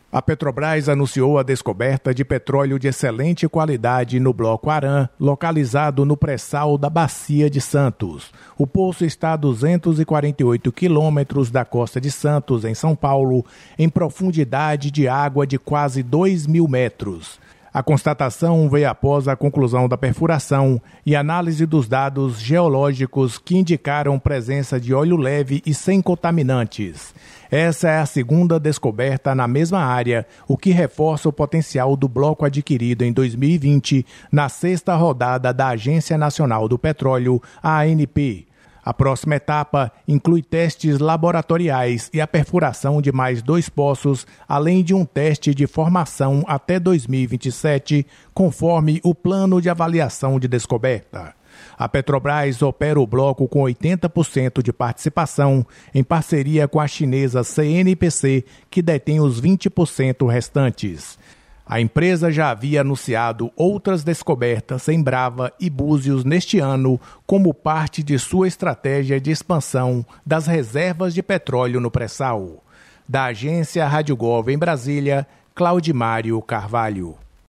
A Petrobras anunciou a descoberta de petróleo de excelente qualidade no Bloco Aram, localizado no pré-sal da Bacia de Santos. O poço está a 248 quilômetros da costa de Santos, em São Paulo, em profundidade de água de quase 2.000 metros. A constatação veio após a conclusão da perfuração e análise dos dados geológicos que indicaram presença de óleo leve e sem contaminantes. Essa é a segunda descoberta na mesma área, o que reforça o potencial do bloco adquirido em 2020 na sexta rodada da Agência Nacional do Petróleo, a ANP. A próxima etapa inclui testes laboratoriais e a perfuração de mais 2 poços, além de um teste de formação até 2027, conforme o plano de avaliação de descoberta. A Petrobras opera o bloco com 80% de participação, em parceria com a chinesa CNPC, que detém os 20% restantes. A empresa já havia anunciado outras descobertas em Brava e Búzios neste ano, como parte de sua estratégia de expansão das reservas de petróleo no pré-sal. Da agência Rádio Gov em Brasília, Claudimário Carvalho.